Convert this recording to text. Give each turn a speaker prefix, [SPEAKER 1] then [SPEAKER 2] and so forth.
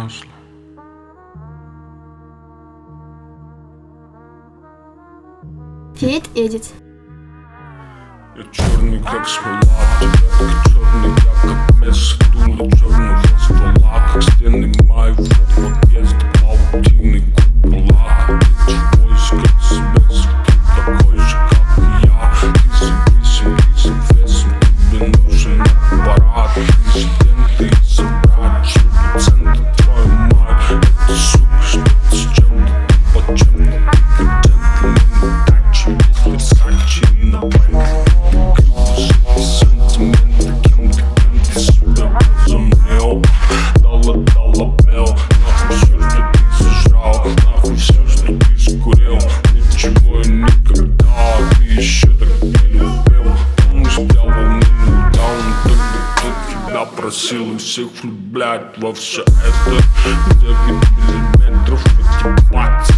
[SPEAKER 1] масло.
[SPEAKER 2] Фейт Эдит.
[SPEAKER 1] Я черный, как смола, тебя черный, я как место дула черных ствола, как стены моего подъезда, паутины купола. Ты живой, скрыть себя, такой же, как и я. Ты зависим, ты соответствен, тебе нужен аппарат. Президенты и собрать, что центр твою мать. Это сука, что-то с чем-то, под чем-то, как джентльмен, тачи, если скачи на бэнк. Просил и всех влюблять во все это. 9 миллиметров, эти бац.